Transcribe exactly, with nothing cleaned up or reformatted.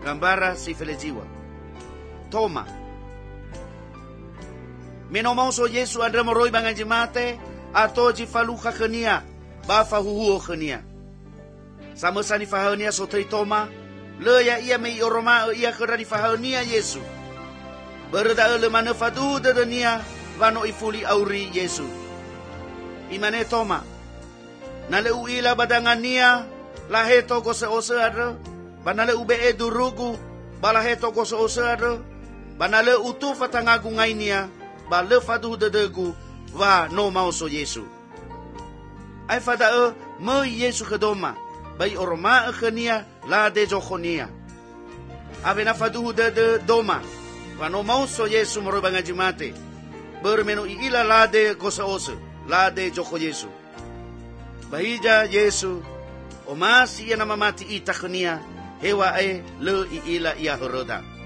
gambara si felejiwa. Toma. Menomau so Yesu andra moroi bangan jemate, atau jifaluka kenia, bafa huhuo kenia. Sama sani fahania so tei Toma, le ya ia mei oroma ia kerani fahania Yesu. Berda le mana fadu dedenia, vano ifuli auri Yesu. Imane Toma, nale uila badangania, laheto ko se osar, banale ube edurugu, balaheto ko se osar, banale utu fatangagu ngainia, bale fadu dedegu, va no mau so Yesu. Ai fada e me Yesu kedoma, bai oroma kenia la de jokonia. Ave na fadu de de doma, va no mau so Yesu moro bangajimate. Bermenu ila la de kosa osa, la de joko Yesu. Bahija Yesu, o masi ya namamati ita kenia, hewa e le ila ia horoda.